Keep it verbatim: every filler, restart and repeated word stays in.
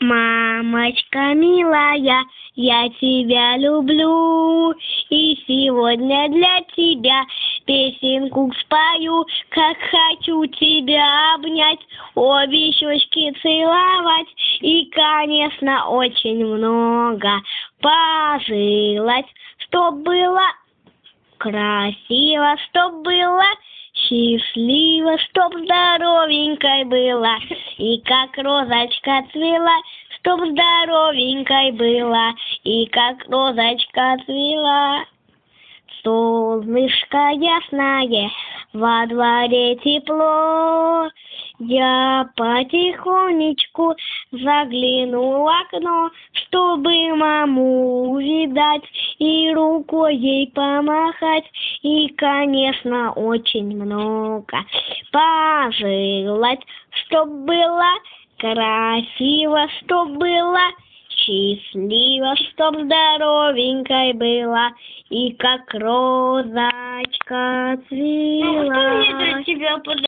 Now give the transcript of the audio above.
Мамочка милая, я тебя люблю, и сегодня для тебя песенку спою, как хочу тебя обнять, обе щечки целовать, и, конечно, очень много пожелать, чтоб было красиво, чтоб было счастливо, чтоб здоровенькой была, и как розочка цвела, чтоб здоровенькой была, и как розочка цвела. Солнышко ясное, во дворе тепло, я потихонечку загляну в окно, чтобы маму увидать и рукой ей помахать, и, конечно, очень много пожелать, чтоб было красиво, чтоб было счастливо, чтоб здоровенькой была, и как розочка цвела. Ну, что мне для тебя подарить?